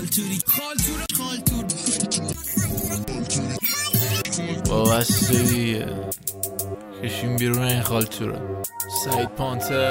خالتوری وابسته کشیم بیرون این خالتوره. سعید پانتر.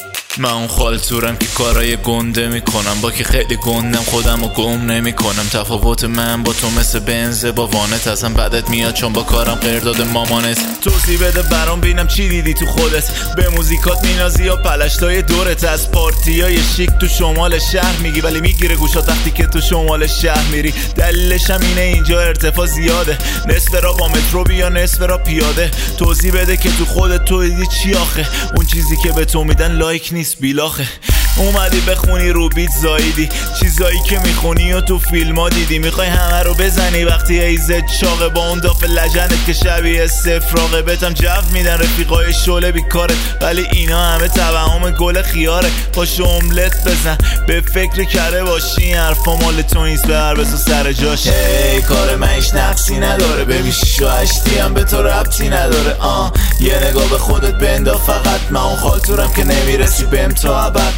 من اون خالتورم که کارای گنده میکنم، با که خیلی گندم خودم رو گم نمیکنم. تفاوت من با تو مثل بنزه با وانت، ازم بدت میاد چون با کارم قرارداد مامانت. توضیح بده برام بینم چی دیدی تو خودت، به موزیکات مینازی یا پلشتای دورت. از پارتیای شیک تو شمال شهر میگی ولی میگیره گوشات وقتی که تو شمال شهر میری. دلیلش هم اینه اینجا ارتفاع زیاده، نصف را با مترو بیا نصف را پیاده. توضیح بده که تو خودت تو دیدی چی آخه، اون چیزی که به تو میدن لایک نیست بیلاخه. اومدی بخونی رو بیت زایدی، چیزایی که میخونی و تو فیلم ها دیدی. میخوای همه رو بزنی وقتی ایزت چاقه، با اون داف لجنت که شبیه سفراغه. بهتم جو میدن رفیقای شله بیکارت، ولی اینا همه توهم گل خیاره. پاشو املت بزن به فکر کره باشی، این حرفا مال تو نیست به هر بسو سر جاش. هی کار من هیچ نقصی نداره، ببین شیشو هشتی هم به تو ربطی نداره. یه نگاه به خودت بندا فقط، من اون خالتورم که نمیرسی بهم تا ابد.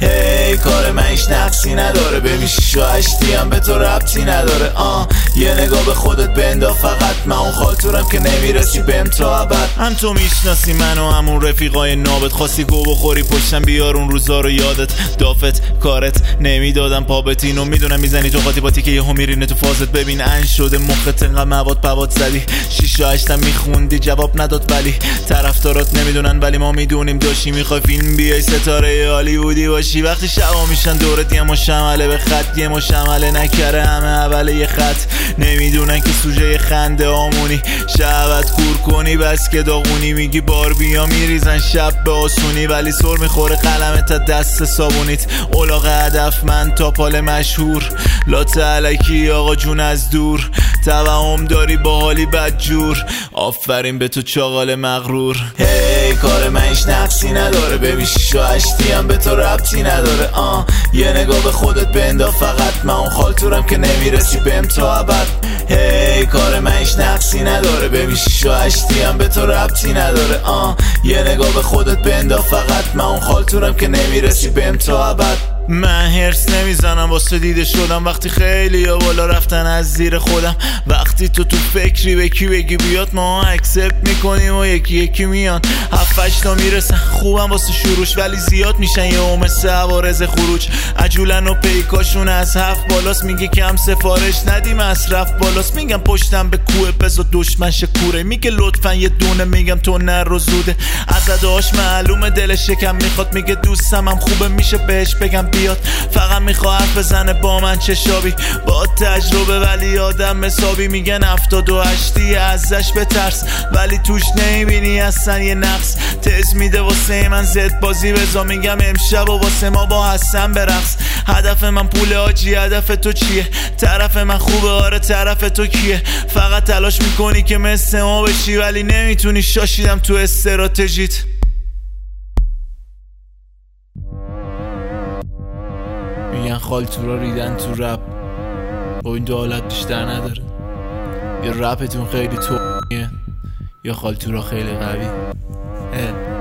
هی کار من هیچ نقصی نداره، ببین شیشو هشتی هم به تو ربطی نداره. یه نگاه به خودت بندا فقط، من اون خالتورم که نمیرسی بهم تا ابد. هم تو میشناسی منو همون رفیقای نابت، خواستی گو بخوری پشتم بیار اون روزا رو یادت. دافت کارت نمیدادم پابت، اینو میدونم میزنی تو قاطی که یهو میرینه تو فازت. ببین ان شده مخت انقدر مواد پواد زدی، شیشو هشتم میخوندی جواب نداد ولی طرفدارات نمیدونن ولی ما میدونیم داشتی. میخوای فیلم بیای ستاره هالیوودی باشی، وقتی شبا میشن دورت یه مشمله به خط، یه مشمله نکره همه اول یه خط. نمیدونن که سوژه خنده آمونی، شبت کور کنی بس که داغونی. میگی بار بیا میریزن شب به آسونی، ولی سر میخوره قلمت تا دست صابونیت. اولاغ هدف من تا پال مشهور، لات علکی آقا جون از دور. توهم داری با حالی بدجور، آفرین به تو چاقال مغرور. هی کار من هیچ نقصی نداره، ببین شیشو هشتی هم به تو ربطی نداره. یه نگاه به خودت بندا فقط، من اون خالتورم که نمیرسی بهم تا ابد. هی کار من هیچ نقصی نداره، ببین شیشو هشتی هم به تو ربطی نداره. یه نگاه به خودت بندا فقط، من اون خالتورم که نمیرسی بهم تا ابد. من هرس نمیزنم واسه دیده شدم، وقتی خیلی یا بالا رفتن از زیر خودم. وقتی تو فکری به کی بگی بیاد، ما اکسپت میکنیم و یکی یکی میان. 7-8 تا میرسن خوبم واسه شروعش، ولی زیاد میشن یه مثل عوارض خروج. عجولن و پیکاشون از 7 بالاست، میگه کم سفارش ندی مصرف بالاست. میگم پشتم به کوه بزا دشمن شکوره، میگه لطفا یه دونه، میگم تو نر و زوده. از اداش معلومه دلش شکم میخواد، میگه دوستم هم خوبه میشه بهش بگم بیاد. فقط میخواد حرف بزنه با من چشابی، با تجربه ولی آدم حسابی. میگن 78 ازش بترس، ولی توش نمیبینی اصلا یه نقص. تز میده واسه من زد بازی بزا، میگم امشب و واسه ما با حسن برقص. هدف من پول آجی، هدف تو چیه؟ طرف من خوبه آره طرف تو کیه؟ فقط تلاش میکنی که مثل ما بشی ولی نمیتونی، شاشیدم تو استراتژیت. میگن خالتورا ریدن تو رپ، با این دو حالت بیشتر نداره. یا رپتون خیلی تویه یا خالتورا خیلی قوی.